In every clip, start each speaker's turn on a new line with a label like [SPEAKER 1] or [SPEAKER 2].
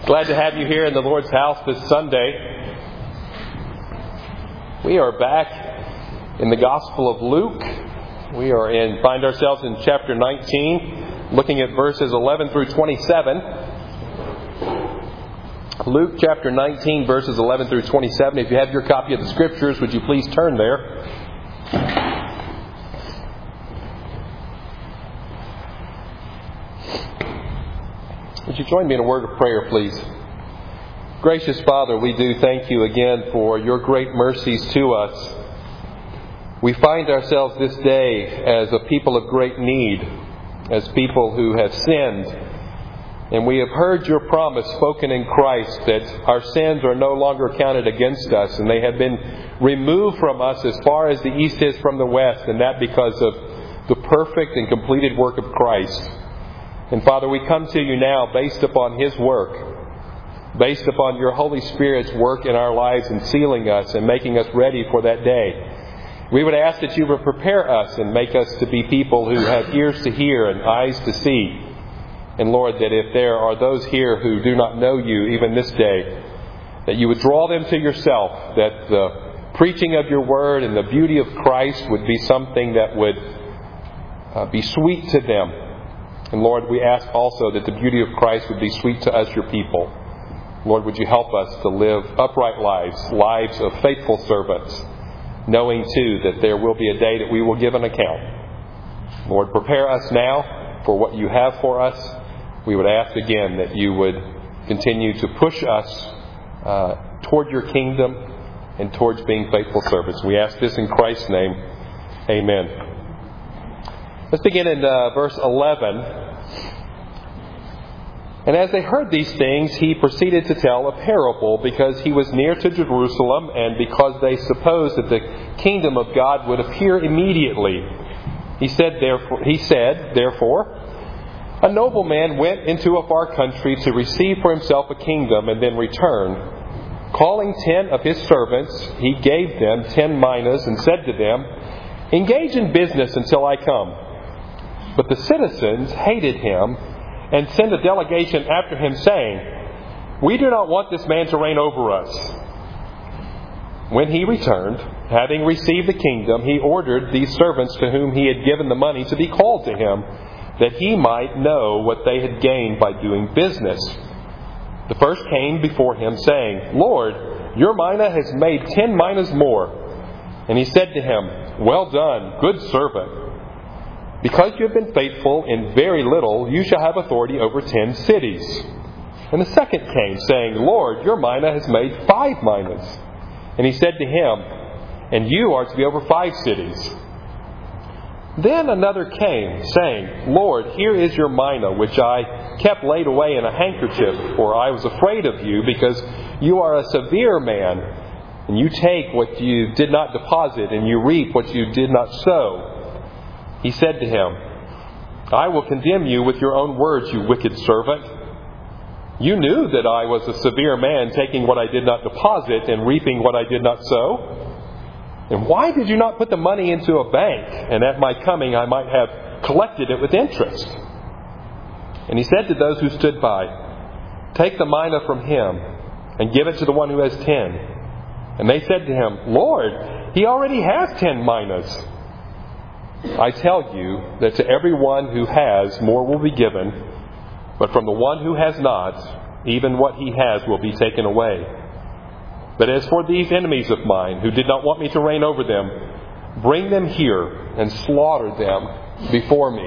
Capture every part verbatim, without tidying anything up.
[SPEAKER 1] Glad to have you here in the Lord's house this Sunday. We are back in the Gospel of Luke. We are in, find ourselves in chapter nineteen, looking at verses eleven through twenty-seven. Luke chapter nineteen, verses eleven through twenty-seven. If you have your copy of the Scriptures, would you please turn there? Would you join me in a word of prayer, please? Gracious Father, we do thank you again for your great mercies to us. We find ourselves this day as a people of great need, as people who have sinned. And we have heard your promise spoken in Christ that our sins are no longer counted against us, and they have been removed from us as far as the east is from the west, and that because of the perfect and completed work of Christ. And Father, we come to you now based upon His work, based upon your Holy Spirit's work in our lives and sealing us and making us ready for that day. We would ask that you would prepare us and make us to be people who have ears to hear and eyes to see. And Lord, that if there are those here who do not know you even this day, that you would draw them to yourself, that the preaching of your word and the beauty of Christ would be something that would uh, be sweet to them. And Lord, we ask also that the beauty of Christ would be sweet to us, your people. Lord, would you help us to live upright lives, lives of faithful servants, knowing too that there will be a day that we will give an account. Lord, prepare us now for what you have for us. We would ask again that you would continue to push us uh, toward your kingdom and towards being faithful servants. We ask this in Christ's name. Amen. Let's begin in uh, verse eleven. And as they heard these things, he proceeded to tell a parable because he was near to Jerusalem and because they supposed that the kingdom of God would appear immediately. He said, therefore, he said, therefore, a nobleman went into a far country to receive for himself a kingdom and then return. Calling ten of his servants, he gave them ten minas and said to them, engage in business until I come. But the citizens hated him and sent a delegation after him, saying, we do not want this man to reign over us. When he returned, having received the kingdom, he ordered these servants to whom he had given the money to be called to him, that he might know what they had gained by doing business. The first came before him, saying, Lord, your mina has made ten minas more. And he said to him, well done, good servant. Because you have been faithful in very little, you shall have authority over ten cities. And the second came, saying, Lord, your mina has made five minas. And he said to him, and you are to be over five cities. Then another came, saying, Lord, here is your mina, which I kept laid away in a handkerchief, for I was afraid of you, because you are a severe man, and you take what you did not deposit, and you reap what you did not sow. He said to him, I will condemn you with your own words, you wicked servant. You knew that I was a severe man, taking what I did not deposit and reaping what I did not sow. And why did you not put the money into a bank, and at my coming I might have collected it with interest? And he said to those who stood by, take the mina from him, and give it to the one who has ten. And they said to him, Lord, he already has ten minas. I tell you that to everyone who has, more will be given, but from the one who has not, even what he has will be taken away. But as for these enemies of mine, who did not want me to reign over them, bring them here and slaughter them before me.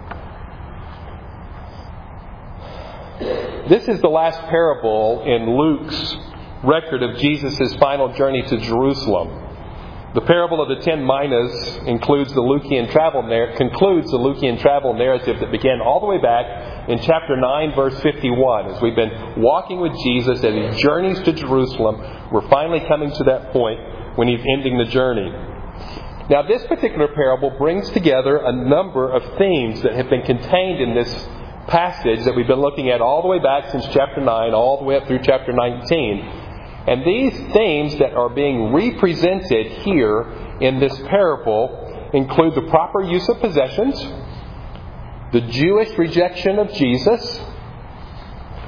[SPEAKER 1] This is the last parable in Luke's record of Jesus' final journey to Jerusalem. The parable of the ten minas includes the Lucian travel narr- concludes the Lucian travel narrative that began all the way back in chapter nine, verse fifty-one. As we've been walking with Jesus as he journeys to Jerusalem, we're finally coming to that point when he's ending the journey. Now, this particular parable brings together a number of themes that have been contained in this passage that we've been looking at all the way back since chapter nine, all the way up through chapter nineteen. And these themes that are being represented here in this parable include the proper use of possessions, the Jewish rejection of Jesus,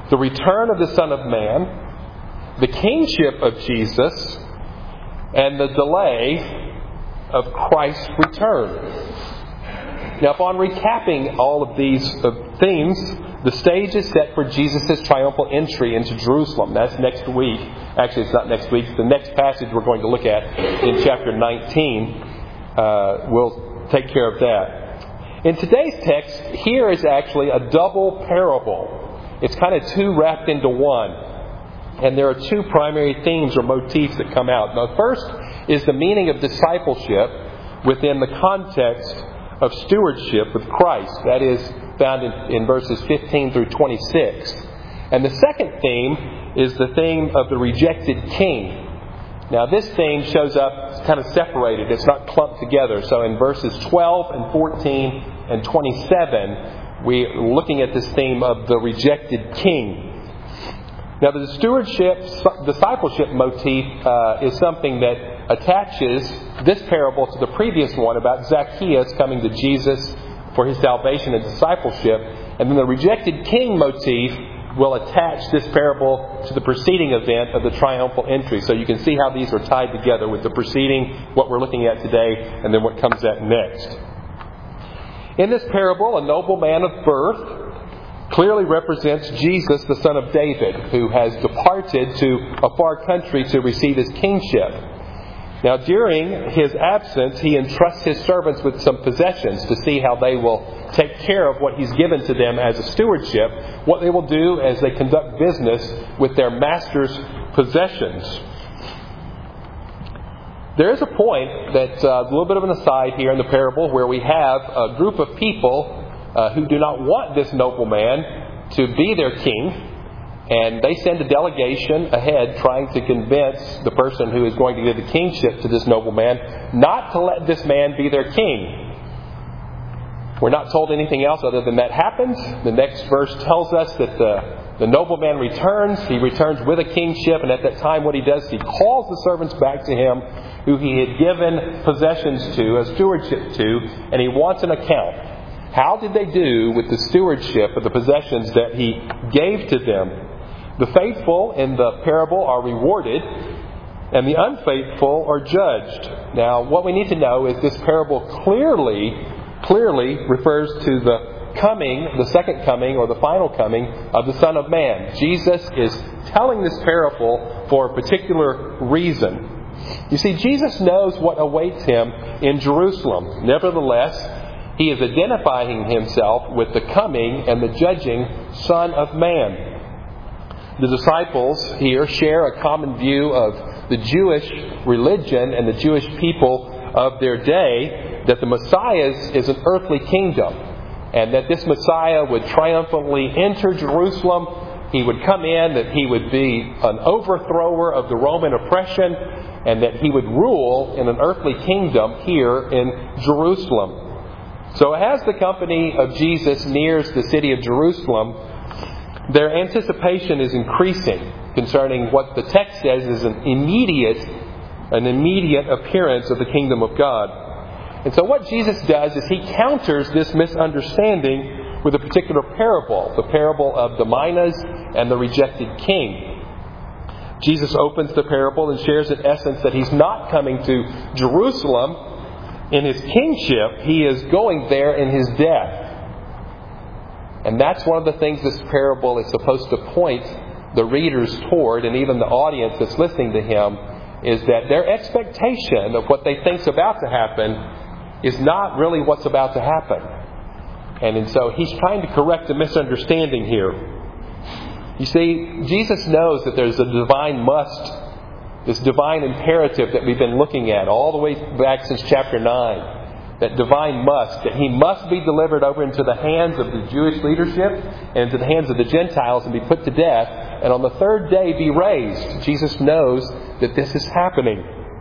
[SPEAKER 1] the return of the Son of Man, the kingship of Jesus, and the delay of Christ's return. Now, upon recapping all of these uh, themes, the stage is set for Jesus' triumphal entry into Jerusalem. That's next week. Actually, it's not next week. The next passage we're going to look at in chapter nineteen uh, will take care of that. In today's text, here is actually a double parable. It's kind of two wrapped into one. And there are two primary themes or motifs that come out. Now, the first is the meaning of discipleship within the context of stewardship with Christ. That is found in, in verses fifteen through twenty-six. And the second theme is the theme of the rejected king. Now, this theme shows up kind of separated. It's not clumped together. So in verses twelve and fourteen and twenty-seven, we're looking at this theme of the rejected king. Now, the stewardship, discipleship motif uh, is something that attaches this parable to the previous one about Zacchaeus coming to Jesus for his salvation and discipleship. And then the rejected king motif will attach this parable to the preceding event of the triumphal entry. So you can see how these are tied together with the preceding, what we're looking at today, and then what comes at next. In this parable, a noble man of birth clearly represents Jesus, the son of David, who has departed to a far country to receive his kingship. Now, during his absence, he entrusts his servants with some possessions to see how they will take care of what he's given to them as a stewardship, what they will do as they conduct business with their master's possessions. There is a point that, uh, a little bit of an aside here in the parable, where we have a group of people uh, who do not want this nobleman to be their king. And they send a delegation ahead trying to convince the person who is going to give the kingship to this nobleman not to let this man be their king. We're not told anything else other than that happens. The next verse tells us that the, the nobleman returns. He returns with a kingship, and at that time what he does is he calls the servants back to him who he had given possessions to, a stewardship to, and he wants an account. How did they do with the stewardship of the possessions that he gave to them? The faithful in the parable are rewarded, and the unfaithful are judged. Now, what we need to know is this parable clearly, clearly refers to the coming, the second coming, or the final coming of the Son of Man. Jesus is telling this parable for a particular reason. You see, Jesus knows what awaits him in Jerusalem. Nevertheless, he is identifying himself with the coming and the judging Son of Man. The disciples here share a common view of the Jewish religion and the Jewish people of their day, that the Messiah is an earthly kingdom, and that this Messiah would triumphantly enter Jerusalem. He would come in, that he would be an overthrower of the Roman oppression, and that he would rule in an earthly kingdom here in Jerusalem. So as the company of Jesus nears the city of Jerusalem, their anticipation is increasing concerning what the text says is an immediate, an immediate appearance of the kingdom of God. And so what Jesus does is he counters this misunderstanding with a particular parable, the parable of the minas and the rejected king. Jesus opens the parable and shares in essence that he's not coming to Jerusalem in his kingship, he is going there in his death. And that's one of the things this parable is supposed to point the readers toward, and even the audience that's listening to him, is that their expectation of what they think's about to happen is not really what's about to happen. And, and so he's trying to correct a misunderstanding here. You see, Jesus knows that there's a divine must, this divine imperative that we've been looking at all the way back since chapter nine. That divine must, that he must be delivered over into the hands of the Jewish leadership and into the hands of the Gentiles and be put to death, and on the third day be raised. Jesus knows that this is happening.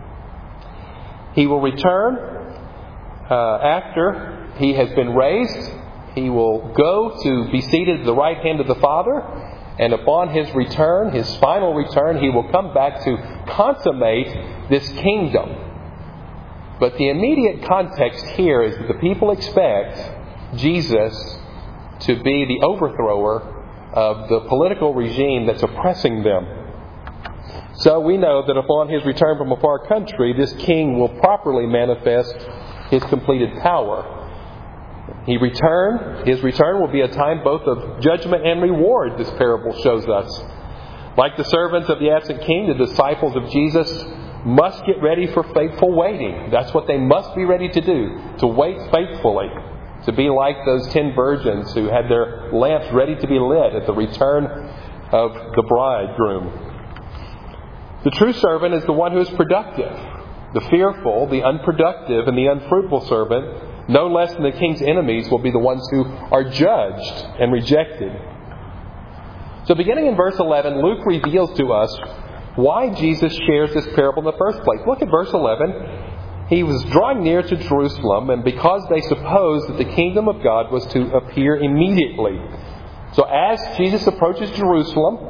[SPEAKER 1] He will return uh, after he has been raised. He will go to be seated at the right hand of the Father, and upon his return, his final return, he will come back to consummate this kingdom. But the immediate context here is that the people expect Jesus to be the overthrower of the political regime that's oppressing them. So we know that upon his return from a far country, this king will properly manifest his completed power. He return, his return will be a time both of judgment and reward, this parable shows us. Like the servants of the absent king, the disciples of Jesus must get ready for faithful waiting. That's what they must be ready to do, to wait faithfully, to be like those ten virgins who had their lamps ready to be lit at the return of the bridegroom. The true servant is the one who is productive. The fearful, the unproductive, and the unfruitful servant, no less than the king's enemies, will be the ones who are judged and rejected. So beginning in verse eleven, Luke reveals to us why Jesus shares this parable in the first place. Look at verse eleven. He was drawing near to Jerusalem, and because they supposed that the kingdom of God was to appear immediately. So as Jesus approaches Jerusalem,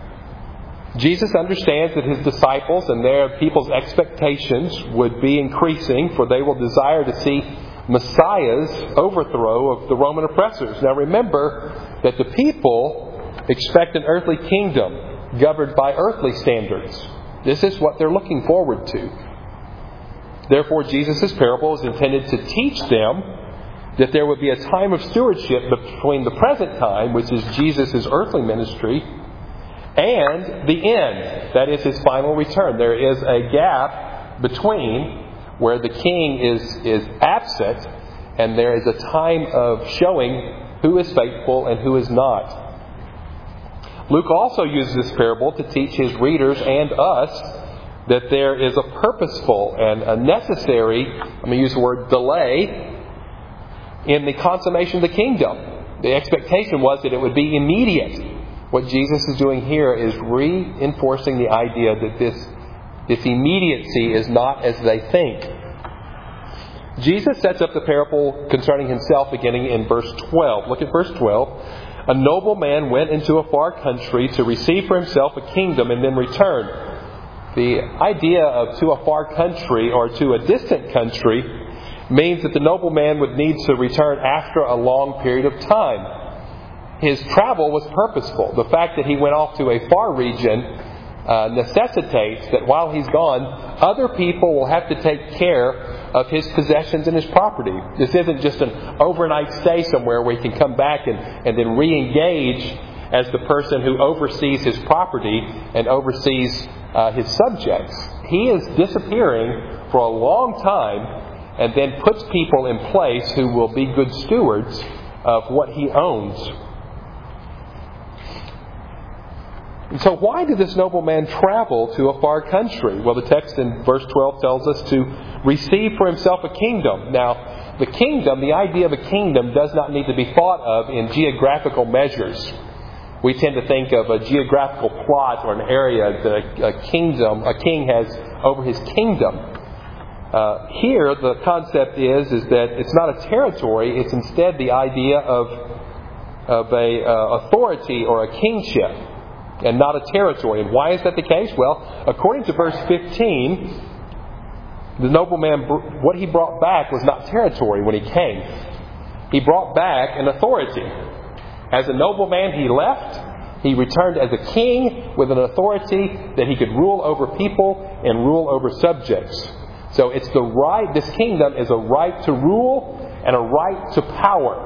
[SPEAKER 1] Jesus understands that his disciples and their people's expectations would be increasing, for they will desire to see Messiah's overthrow of the Roman oppressors. Now remember that the people expect an earthly kingdom governed by earthly standards. This is what they're looking forward to. Therefore, Jesus' parable is intended to teach them that there would be a time of stewardship between the present time, which is Jesus' earthly ministry, and the end, that is his final return. There is a gap between where the king is, is absent, and there is a time of showing who is faithful and who is not. Luke also uses this parable to teach his readers and us that there is a purposeful and a necessary, I'm going to use the word delay, in the consummation of the kingdom. The expectation was that it would be immediate. What Jesus is doing here is reinforcing the idea that this, this immediacy is not as they think. Jesus sets up the parable concerning himself beginning in verse twelve. Look at verse twelve. A noble man went into a far country to receive for himself a kingdom and then return. The idea of to a far country or to a distant country means that the nobleman would need to return after a long period of time. His travel was purposeful. The fact that he went off to a far region uh, necessitates that while he's gone, other people will have to take care of his possessions and his property. This isn't just an overnight stay somewhere where he can come back and, and then re-engage as the person who oversees his property and oversees uh, his subjects. He is disappearing for a long time and then puts people in place who will be good stewards of what he owns. And so why did this nobleman travel to a far country? Well, the text in verse twelve tells us to receive for himself a kingdom. Now, the kingdom, the idea of a kingdom does not need to be thought of in geographical measures. We tend to think of a geographical plot or an area that a kingdom, a king has over his kingdom. Uh, here, the concept is, is that it's not a territory, it's instead the idea of, of a uh, authority or a kingship, and not a territory. And why is that the case? Well, according to verse fifteen, the nobleman, what he brought back was not territory when he came. He brought back an authority. As a nobleman, he left. He returned as a king with an authority that he could rule over people and rule over subjects. So it's the right, this kingdom is a right to rule and a right to power.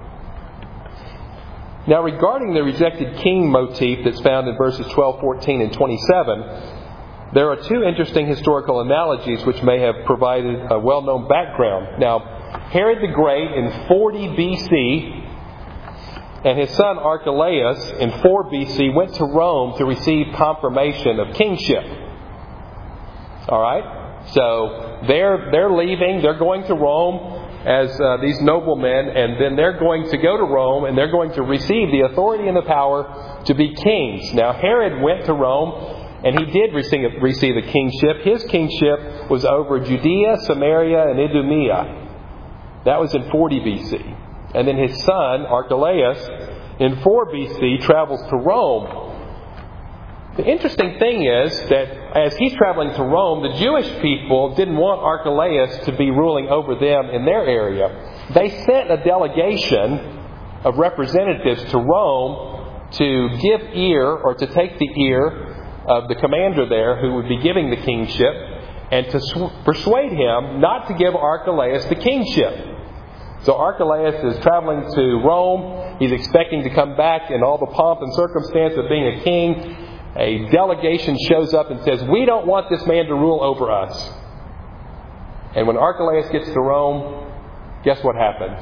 [SPEAKER 1] Now, regarding the rejected king motif that's found in verses twelve, fourteen, and twenty-seven, there are two interesting historical analogies which may have provided a well-known background. Now, Herod the Great in forty B C and his son Archelaus in four B C went to Rome to receive confirmation of kingship. All right? So they're they're leaving, they're going to Rome as uh, these noblemen, and then they're going to go to Rome and they're going to receive the authority and the power to be kings. Now, Herod went to Rome and he did receive, receive a kingship. His kingship was over Judea, Samaria, and Idumea. That was in forty B C. And then his son, Archelaus, in four B C, travels to Rome. The interesting thing is that as he's traveling to Rome, the Jewish people didn't want Archelaus to be ruling over them in their area. They sent a delegation of representatives to Rome to give ear or to take the ear of the commander there who would be giving the kingship and to sw- persuade him not to give Archelaus the kingship. So Archelaus is traveling to Rome. He's expecting to come back in all the pomp and circumstance of being a king. A delegation shows up and says, "We don't want this man to rule over us." And when Archelaus gets to Rome, guess what happens?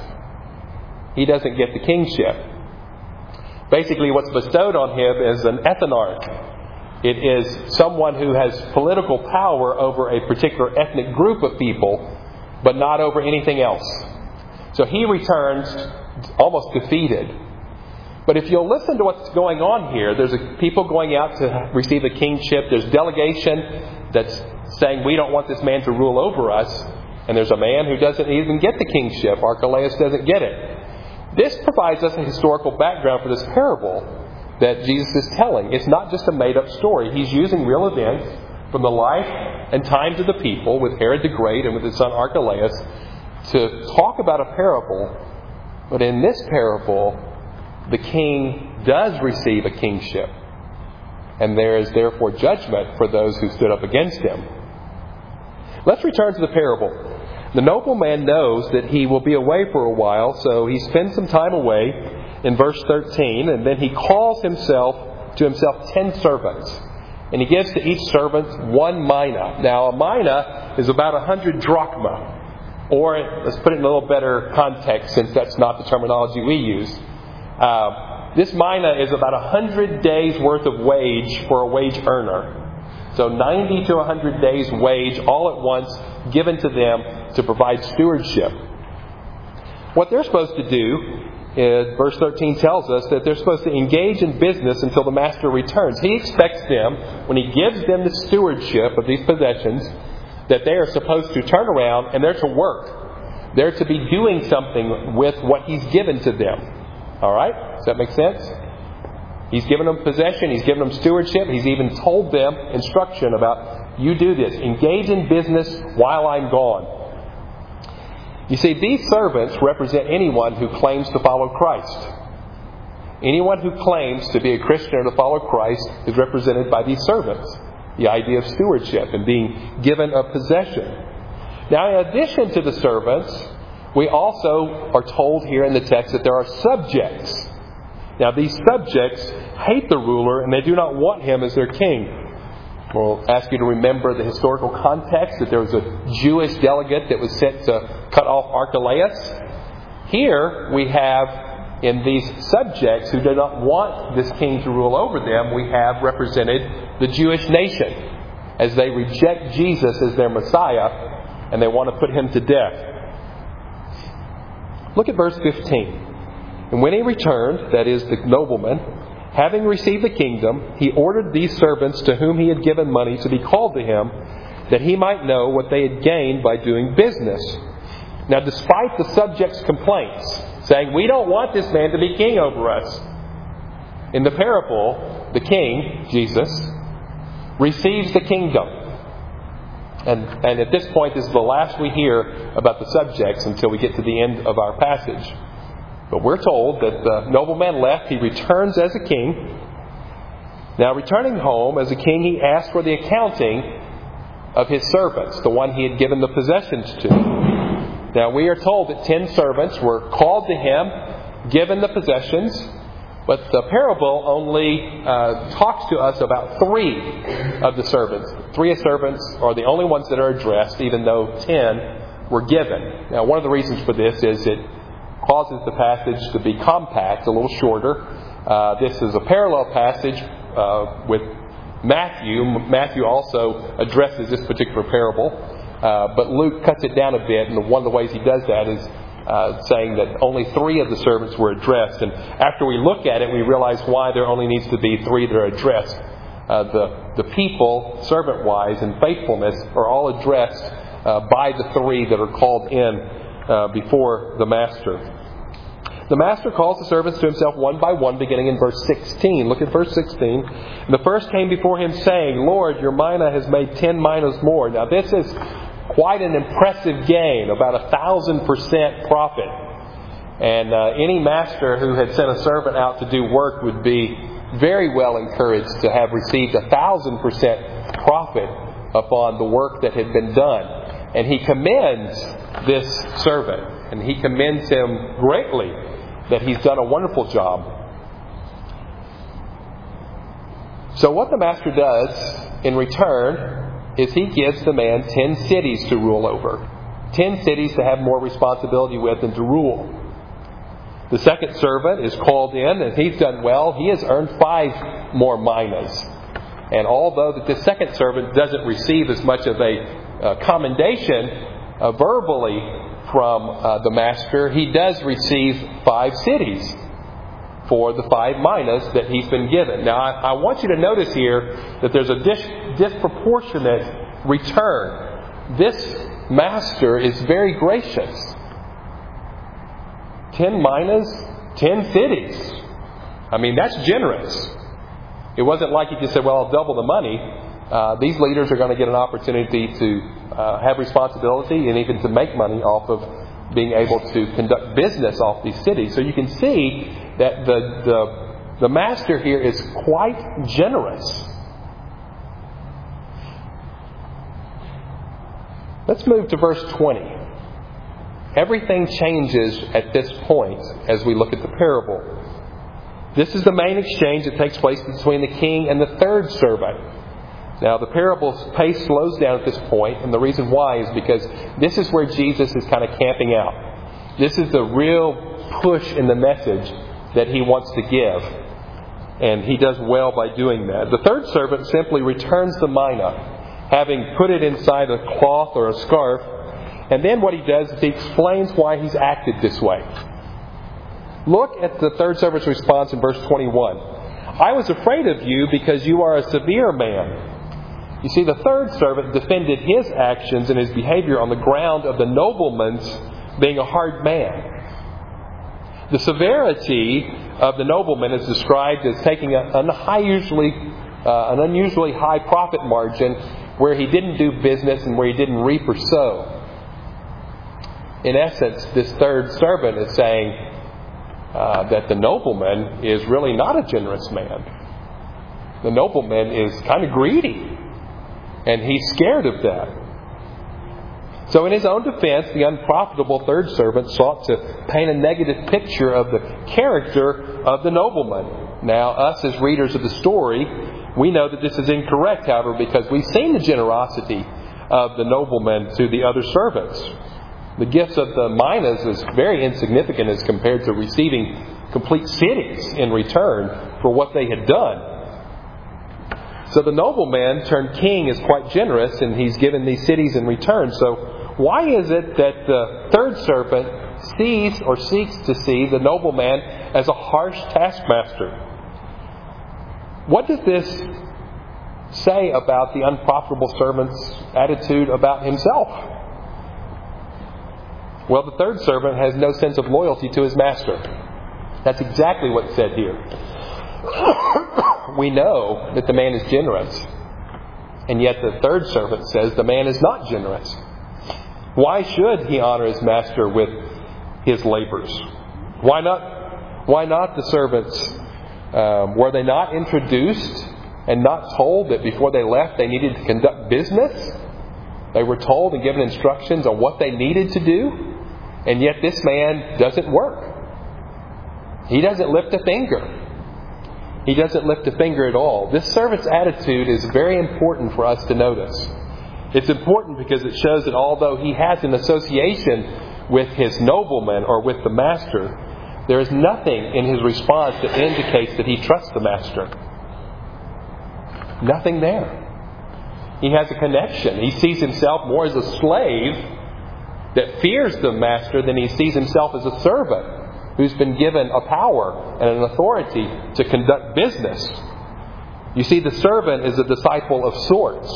[SPEAKER 1] He doesn't get the kingship. Basically, what's bestowed on him is an ethnarch. It is someone who has political power over a particular ethnic group of people, but not over anything else. So he returns almost defeated. But if you'll listen to what's going on here, there's a, people going out to receive a kingship. There's delegation that's saying, "We don't want this man to rule over us." And there's a man who doesn't even get the kingship. Archelaus doesn't get it. This provides us a historical background for this parable that Jesus is telling. It's not just a made-up story. He's using real events from the life and times of the people with Herod the Great and with his son Archelaus to talk about a parable. But in this parable, the king does receive a kingship. And there is therefore judgment for those who stood up against him. Let's return to the parable. The nobleman knows that he will be away for a while, so he spends some time away in verse thirteen, and then he calls himself to himself ten servants. And he gives to each servant one mina. Now, a mina is about a hundred drachma. Or, let's put it in a little better context, since that's not the terminology we use. Uh, this mina is about a hundred days' worth of wage for a wage earner. So ninety to a hundred days' wage all at once given to them to provide stewardship. What they're supposed to do, is, verse thirteen tells us that they're supposed to engage in business until the master returns. He expects them, when he gives them the stewardship of these possessions, that they are supposed to turn around and they're to work. They're to be doing something with what he's given to them. All right? Does that make sense? He's given them possession. He's given them stewardship. He's even told them instruction about, you do this. Engage in business while I'm gone. You see, these servants represent anyone who claims to follow Christ. Anyone who claims to be a Christian or to follow Christ is represented by these servants. The idea of stewardship and being given a possession. Now, in addition to the servants, we also are told here in the text that there are subjects. Now, these subjects hate the ruler and they do not want him as their king. We'll ask you to remember the historical context, that there was a Jewish delegate that was sent to cut off Archelaus. Here we have, in these subjects who do not want this king to rule over them, we have represented the Jewish nation as they reject Jesus as their Messiah and they want to put him to death. Look at verse fifteen. And when he returned, that is the nobleman, having received the kingdom, he ordered these servants to whom he had given money to be called to him, that he might know what they had gained by doing business. Now, despite the subjects' complaints, saying, "We don't want this man to be king over us," in the parable, the king, Jesus, receives the kingdom. And, and at this point, this is the last we hear about the subjects until we get to the end of our passage. But we're told that the nobleman left. He returns as a king. Now, returning home as a king, he asked for the accounting of his servants, the one he had given the possessions to. Now, we are told that ten servants were called to him, given the possessions. But the parable only uh, talks to us about three of the servants. Three of servants are the only ones that are addressed, even though ten were given. Now, one of the reasons for this is it causes the passage to be compact, a little shorter. Uh, this is a parallel passage uh, with Matthew. Matthew also addresses this particular parable, uh, but Luke cuts it down a bit, and one of the ways he does that is Uh, saying that only three of the servants were addressed. And after we look at it, we realize why there only needs to be three that are addressed. Uh, the, the people, servant-wise and faithfulness, are all addressed uh, by the three that are called in uh, before the master. The master calls the servants to himself one by one, beginning in verse sixteen. Look at verse sixteen. And the first came before him, saying, "Lord, your mina has made ten minas more." Now this is quite an impressive gain, about a thousand percent profit. And uh, any master who had sent a servant out to do work would be very well encouraged to have received a thousand percent profit upon the work that had been done. And he commends this servant, and he commends him greatly that he's done a wonderful job. So what the master does in return is he gives the man ten cities to rule over. Ten cities to have more responsibility with and to rule. The second servant is called in, and he's done well. He has earned five more minas. And although that the second servant doesn't receive as much of a uh, commendation uh, verbally from uh, the master, he does receive five cities for the five minas that he's been given. Now, I, I want you to notice here that there's a dis- disproportionate return. This master is very gracious. Ten minas, ten cities. I mean, that's generous. It wasn't like he just said, well, I'll double the money. Uh, these leaders are going to get an opportunity to uh, have responsibility and even to make money off of being able to conduct business off these cities. So you can see that the the, the master here is quite generous. Let's move to verse twenty. Everything changes at this point as we look at the parable. This is the main exchange that takes place between the king and the third servant. Now, the parable's pace slows down at this point, and the reason why is because this is where Jesus is kind of camping out. This is the real push in the message that he wants to give. And he does well by doing that. The third servant simply returns the mina, having put it inside a cloth or a scarf. And then what he does is he explains why he's acted this way. Look at the third servant's response in verse twenty-one. I was afraid of you because you are a severe man. You see, the third servant defended his actions and his behavior on the ground of the nobleman's being a hard man. The severity of the nobleman is described as taking an unusually, uh, an unusually high profit margin where he didn't do business and where he didn't reap or sow. In essence, this third servant is saying uh, that the nobleman is really not a generous man. The nobleman is kind of greedy, and he's scared of that. So in his own defense, the unprofitable third servant sought to paint a negative picture of the character of the nobleman. Now, us as readers of the story, we know that this is incorrect, however, because we've seen the generosity of the nobleman to the other servants. The gifts of the minas is very insignificant as compared to receiving complete cities in return for what they had done. So the nobleman turned king is quite generous, and he's given these cities in return. So why is it that the third servant sees or seeks to see the nobleman as a harsh taskmaster? What does this say about the unprofitable servant's attitude about himself? Well, the third servant has no sense of loyalty to his master. That's exactly what's said here. We know that the man is generous, and yet the third servant says the man is not generous. Why should he honor his master with his labors? Why not? Why not the servants? Um, were they not introduced and not told that before they left they needed to conduct business? They were told and given instructions on what they needed to do. And yet this man doesn't work. He doesn't lift a finger. He doesn't lift a finger at all. This servant's attitude is very important for us to notice. It's important because it shows that although he has an association with his nobleman or with the master, there is nothing in his response that indicates that he trusts the master. Nothing there. He has a connection. He sees himself more as a slave that fears the master than he sees himself as a servant who's been given a power and an authority to conduct business. You see, the servant is a disciple of sorts.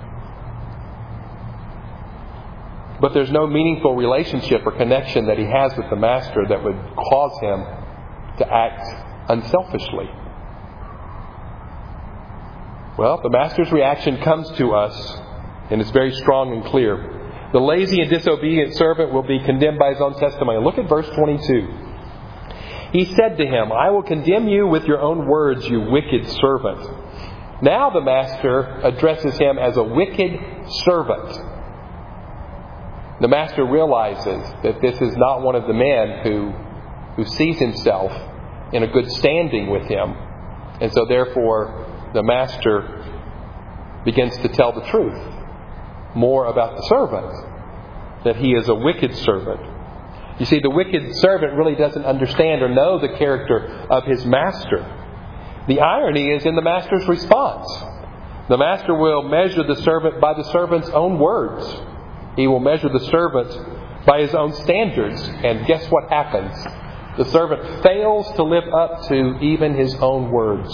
[SPEAKER 1] But there's no meaningful relationship or connection that he has with the master that would cause him to act unselfishly. Well, the master's reaction comes to us, and it's very strong and clear. The lazy and disobedient servant will be condemned by his own testimony. Look at verse twenty-two. He said to him, I will condemn you with your own words, you wicked servant. Now the master addresses him as a wicked servant. The master realizes that this is not one of the men who, who sees himself in a good standing with him. And so therefore the master begins to tell the truth more about the servant, that he is a wicked servant. You see, the wicked servant really doesn't understand or know the character of his master. The irony is in the master's response. The master will measure the servant by the servant's own words. He will measure the servant by his own standards. And guess what happens? The servant fails to live up to even his own words.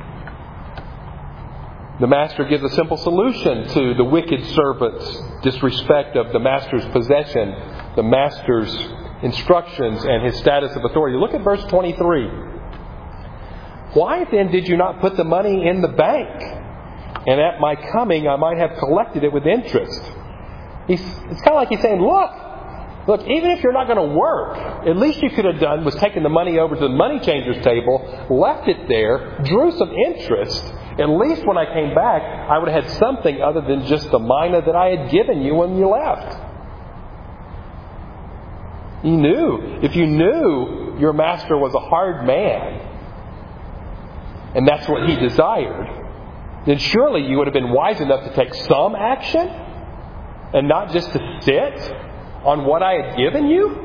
[SPEAKER 1] The master gives a simple solution to the wicked servant's disrespect of the master's possession, the master's instructions, and his status of authority. Look at verse twenty-three. Why then did you not put the money in the bank? And at my coming I might have collected it with interest. He's, it's kind of like he's saying, look, look, even if you're not going to work, at least you could have done was taken the money over to the money changer's table, left it there, drew some interest. At least when I came back, I would have had something other than just the mina that I had given you when you left. You knew. If you knew your master was a hard man, and that's what he desired, then surely you would have been wise enough to take some action and not just to sit on what I had given you.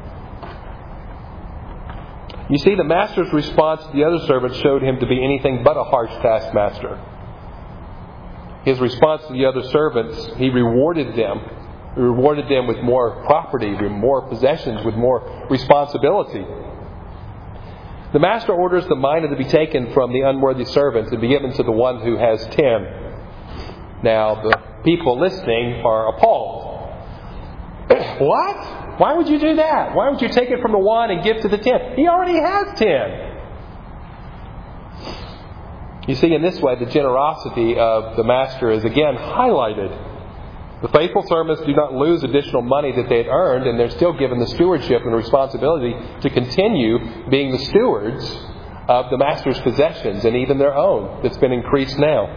[SPEAKER 1] You see, the master's response to the other servants showed him to be anything but a harsh taskmaster. His response to the other servants, he rewarded them. He rewarded them with more property, with more possessions, with more responsibility. The master orders the mina to be taken from the unworthy servants and be given to the one who has ten. Now, the people listening are appalled. What? Why would you do that? Why would you take it from the one and give to the ten? He already has ten. You see, in this way, the generosity of the master is again highlighted. The faithful servants do not lose additional money that they had earned, and they're still given the stewardship and responsibility to continue being the stewards of the master's possessions and even their own that's been increased now.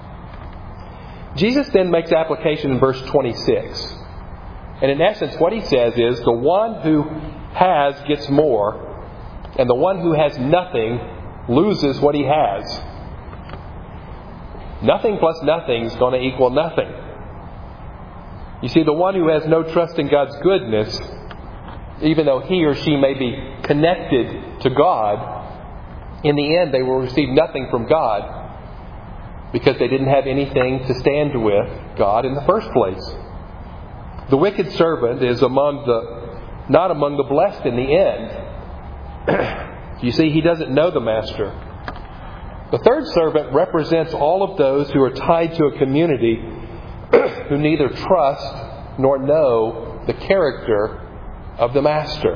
[SPEAKER 1] Jesus then makes application in verse twenty-six. And in essence, what he says is, the one who has gets more, and the one who has nothing loses what he has. Nothing plus nothing is going to equal nothing. You see, the one who has no trust in God's goodness, even though he or she may be connected to God, in the end they will receive nothing from God because they didn't have anything to stand with God in the first place. The wicked servant is among the not among the blessed in the end. You see, he doesn't know the master. The third servant represents all of those who are tied to a community who neither trust nor know the character of the master.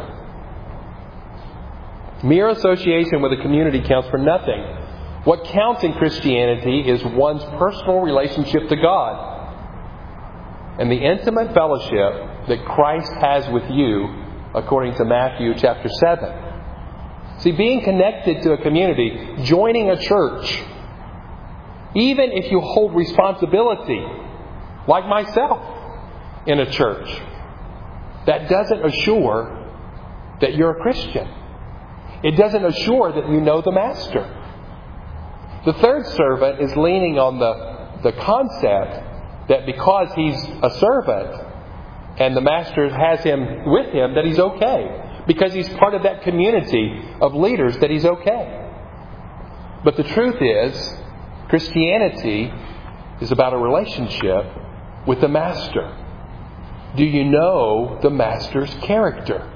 [SPEAKER 1] Mere association with a community counts for nothing. What counts in Christianity is one's personal relationship to God and the intimate fellowship that Christ has with you, according to Matthew chapter seven. See, being connected to a community, joining a church, even if you hold responsibility, like myself, in a church, that doesn't assure that you're a Christian. It doesn't assure that you know the master. The third servant is leaning on the, the concept that because he's a servant and the master has him with him, that he's okay. Because he's part of that community of leaders, that he's okay. But the truth is, Christianity is about a relationship with the master. Do you know the master's character?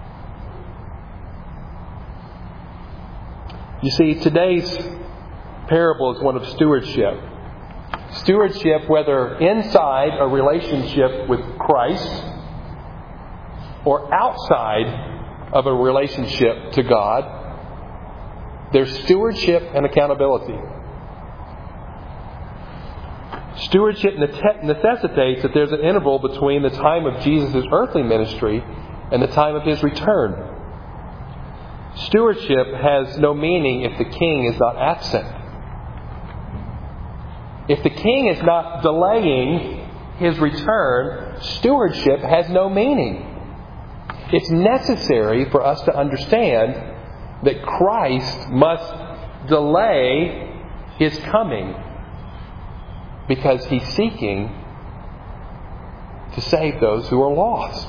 [SPEAKER 1] You see, today's parable is one of stewardship. Stewardship, whether inside a relationship with Christ or outside of a relationship to God, there's stewardship and accountability. Stewardship necessitates that there's an interval between the time of Jesus' earthly ministry and the time of His return. Stewardship has no meaning if the king is not absent. If the king is not delaying his return, stewardship has no meaning. It's necessary for us to understand that Christ must delay His coming because He's seeking to save those who are lost.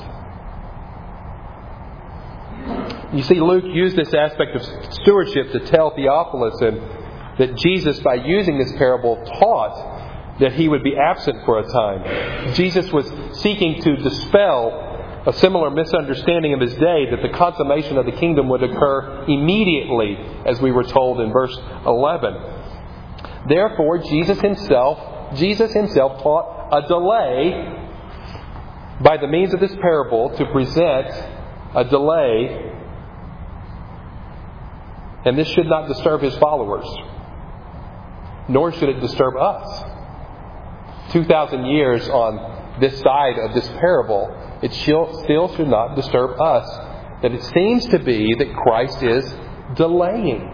[SPEAKER 1] You see, Luke used this aspect of stewardship to tell Theophilus and that Jesus, by using this parable, taught that He would be absent for a time. Jesus was seeking to dispel a similar misunderstanding of His day, that the consummation of the kingdom would occur immediately, as we were told in verse eleven. Therefore, Jesus Himself, Jesus Himself taught a delay by the means of this parable to present a delay. And this should not disturb His followers, nor should it disturb us. Two thousand years on this side of this parable, it still should not disturb us that it seems to be that Christ is delaying.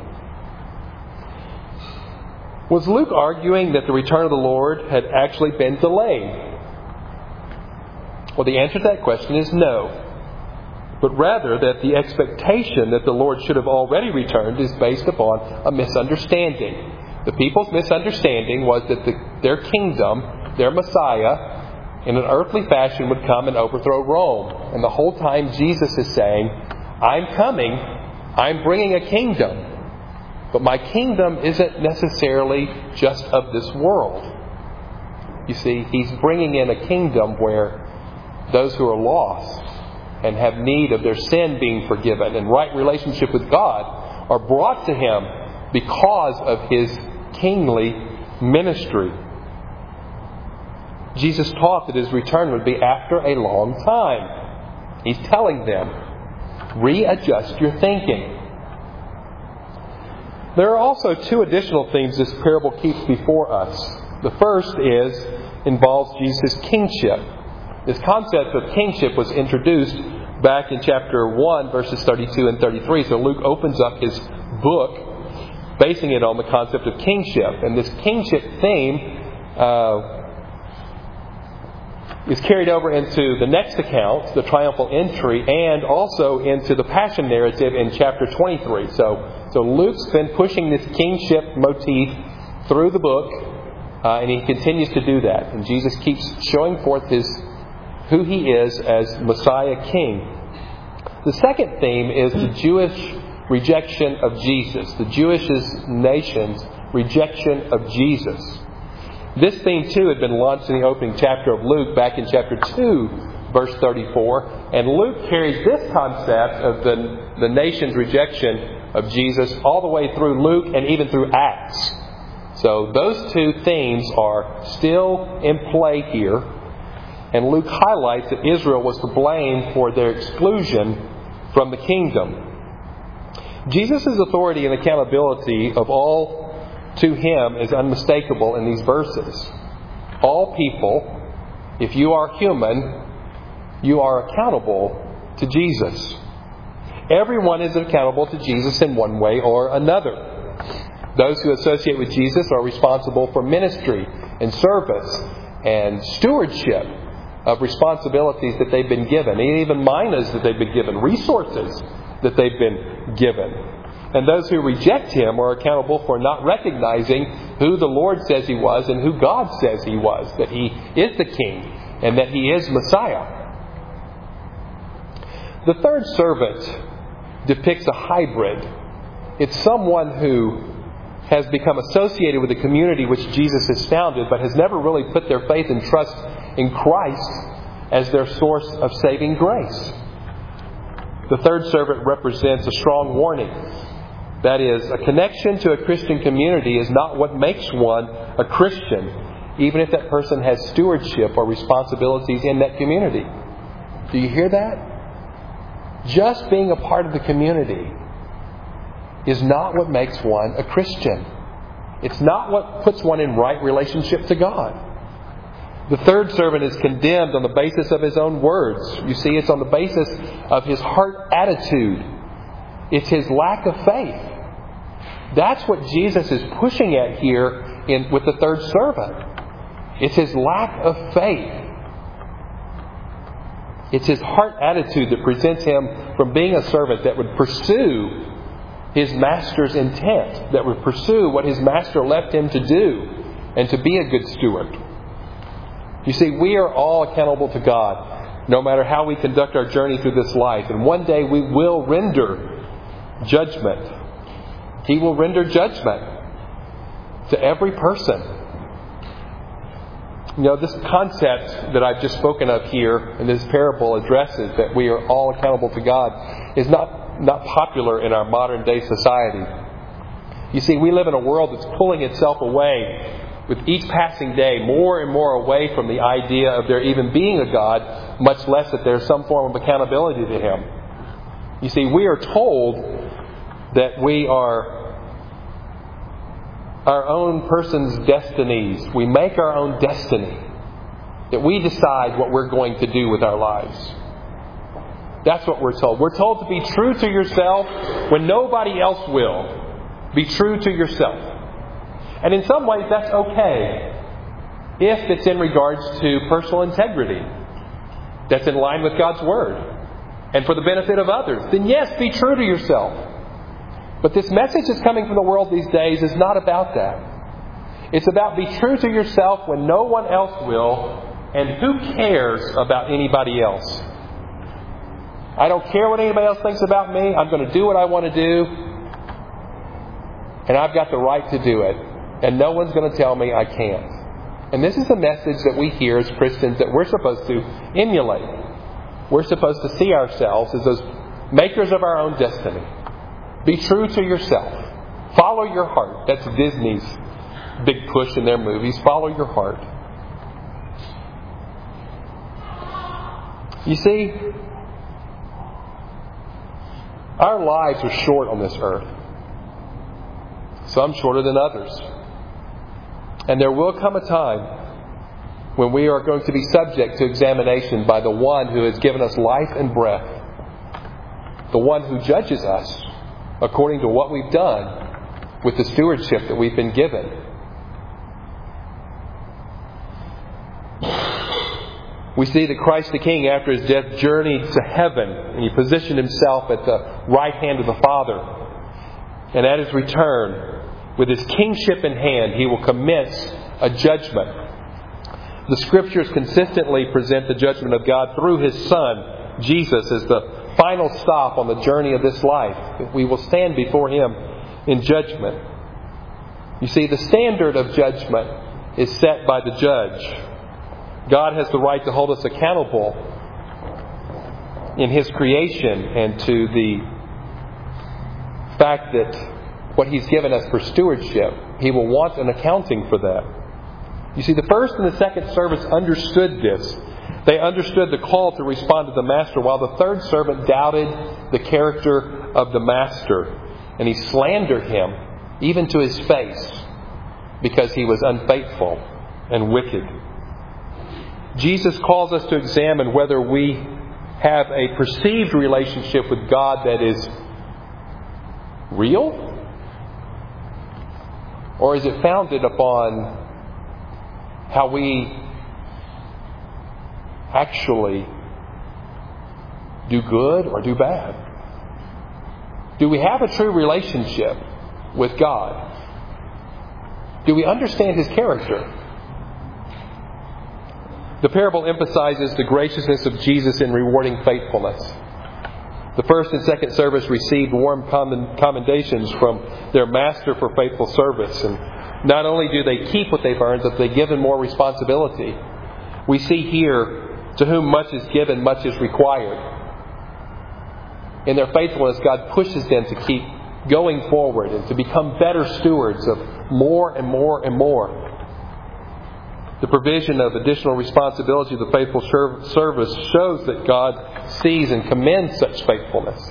[SPEAKER 1] Was Luke arguing that the return of the Lord had actually been delayed? Well, the answer to that question is no. But rather that the expectation that the Lord should have already returned is based upon a misunderstanding. The people's misunderstanding was that the, their kingdom, their Messiah, in an earthly fashion would come and overthrow Rome. And the whole time Jesus is saying, I'm coming, I'm bringing a kingdom. But my kingdom isn't necessarily just of this world. You see, He's bringing in a kingdom where those who are lost and have need of their sin being forgiven and right relationship with God are brought to Him because of His kingly ministry. Jesus taught that His return would be after a long time. He's telling them, readjust your thinking. There are also two additional themes this parable keeps before us. The first is involves Jesus' kingship. This concept of kingship was introduced back in chapter one, verses thirty-two and thirty-three. So Luke opens up his book basing it on the concept of kingship. And this kingship theme uh, is carried over into the next account, the triumphal entry, and also into the Passion narrative in chapter twenty-three. So, so Luke's been pushing this kingship motif through the book, uh, and he continues to do that. And Jesus keeps showing forth his who He is as Messiah King. The second theme is the Jewish rejection of Jesus, the Jewish nation's rejection of Jesus. This theme too had been launched in the opening chapter of Luke back in chapter two, verse thirty-four. And Luke carries this concept of the, the nation's rejection of Jesus all the way through Luke and even through Acts. So those two themes are still in play here. And Luke highlights that Israel was to blame for their exclusion from the kingdom. Jesus' authority and accountability of all to Him is unmistakable in these verses. All people, if you are human, you are accountable to Jesus. Everyone is accountable to Jesus in one way or another. Those who associate with Jesus are responsible for ministry and service and stewardship of responsibilities that they've been given, even minas that they've been given, resources that they've been given. And those who reject Him are accountable for not recognizing who the Lord says He was and who God says He was, that He is the King and that He is Messiah. The third servant depicts a hybrid. It's someone who has become associated with the community which Jesus has founded, but has never really put their faith and trust in Christ as their source of saving grace. The third servant represents a strong warning. That is, a connection to a Christian community is not what makes one a Christian, even if that person has stewardship or responsibilities in that community. Do you hear that? Just being a part of the community is not what makes one a Christian. It's not what puts one in right relationship to God. The third servant is condemned on the basis of his own words. You see, it's on the basis of his heart attitude. It's his lack of faith. That's what Jesus is pushing at here in, with the third servant. It's his lack of faith. It's his heart attitude that prevents him from being a servant that would pursue his master's intent, that would pursue what his master left him to do, and to be a good steward. You see, we are all accountable to God, no matter how we conduct our journey through this life. And one day we will render judgment. He will render judgment to every person. You know, this concept that I've just spoken of here, and this parable addresses that we are all accountable to God, is not not popular in our modern day society. You see, we live in a world that's pulling itself away with each passing day more and more away from the idea of there even being a God, much less that there's some form of accountability to Him. You see, we are told that we are our own person's destinies. We make our own destiny. That we decide what we're going to do with our lives. That's what we're told. We're told to be true to yourself when nobody else will. Be true to yourself. And in some ways that's okay if it's in regards to personal integrity. That's in line with God's Word. And for the benefit of others. Then yes, be true to yourself. But this message that's coming from the world these days is not about that. It's about be true to yourself when no one else will. And who cares about anybody else? I don't care what anybody else thinks about me. I'm going to do what I want to do. And I've got the right to do it. And no one's going to tell me I can't. And this is the message that we hear as Christians that we're supposed to emulate. We're supposed to see ourselves as those makers of our own destiny. Be true to yourself. Follow your heart. That's Disney's big push in their movies. Follow your heart. You see, our lives are short on this earth. Some shorter than others. And there will come a time when we are going to be subject to examination by the one who has given us life and breath. The one who judges us according to what we've done with the stewardship that we've been given. We see that Christ the King, after His death, journeyed to heaven, and He positioned Himself at the right hand of the Father. And at His return, with His kingship in hand, He will commence a judgment. The Scriptures consistently present the judgment of God through His Son, Jesus, as the final stop on the journey of this life. We will stand before Him in judgment. You see, the standard of judgment is set by the judge. God has the right to hold us accountable in His creation and to the fact that what He's given us for stewardship, He will want an accounting for that. You see, the first and the second servants understood this. They understood the call to respond to the Master, while the third servant doubted the character of the Master. And he slandered Him, even to His face, because he was unfaithful and wicked. Jesus calls us to examine whether we have a perceived relationship with God that is real, or is it founded upon how we actually do good or do bad? Do we have a true relationship with God? Do we understand His character? The parable emphasizes the graciousness of Jesus in rewarding faithfulness. The first and second servants received warm commendations from their master for faithful service. And not only do they keep what they've earned, but they give them more responsibility. We see here, to whom much is given, much is required. In their faithfulness, God pushes them to keep going forward and to become better stewards of more and more and more. The provision of additional responsibility of the faithful service shows that God sees and commends such faithfulness.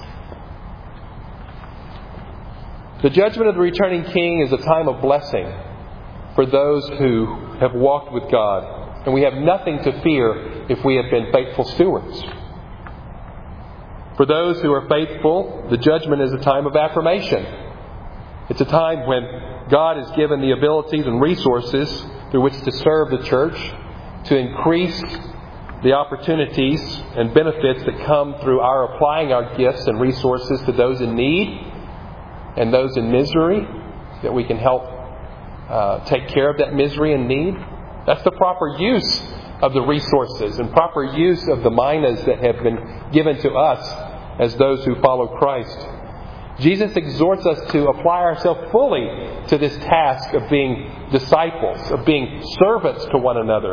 [SPEAKER 1] The judgment of the returning King is a time of blessing for those who have walked with God. And we have nothing to fear if we have been faithful stewards. For those who are faithful, the judgment is a time of affirmation. It's a time when God has given the abilities and resources through which to serve the church, to increase the opportunities and benefits that come through our applying our gifts and resources to those in need and those in misery, that we can help uh, take care of that misery and need. That's the proper use of the resources and proper use of the minas that have been given to us as those who follow Christ. Jesus exhorts us to apply ourselves fully to this task of being disciples, of being servants to one another,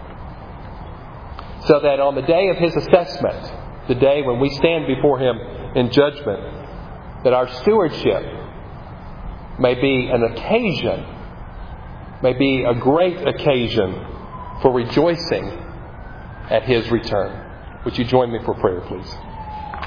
[SPEAKER 1] so that on the day of His assessment, the day when we stand before Him in judgment, that our stewardship may be an occasion, may be a great occasion for rejoicing at His return. Would you join me for prayer, please?